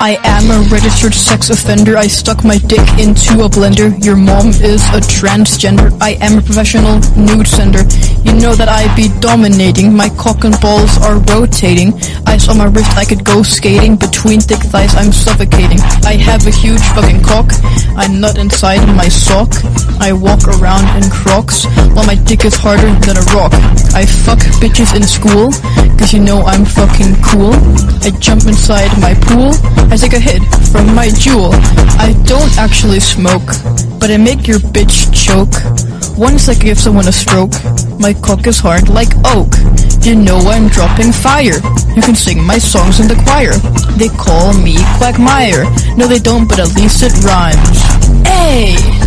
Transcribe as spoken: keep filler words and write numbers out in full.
I am a registered sex offender. I stuck my dick into a blender. Your mom is a transgender. I am a professional nude sender. You know that I be dominating. My cock and balls are rotating. Ice on my wrist, I could go skating. Between thick thighs, I'm suffocating. I have a huge fucking cock. I nut inside my sock. I walk around in Crocs while my dick is harder than a rock. I fuck bitches in school, cause you know I'm fucking cool. I jump inside my pool. I take a hit from my jewel. I don't actually smoke, but I make your bitch choke. Once I give someone a stroke, my cock is hard like oak. You know I'm dropping fire. You can sing my songs in the choir. They call me Quagmire. No they don't, but at least it rhymes. Hey!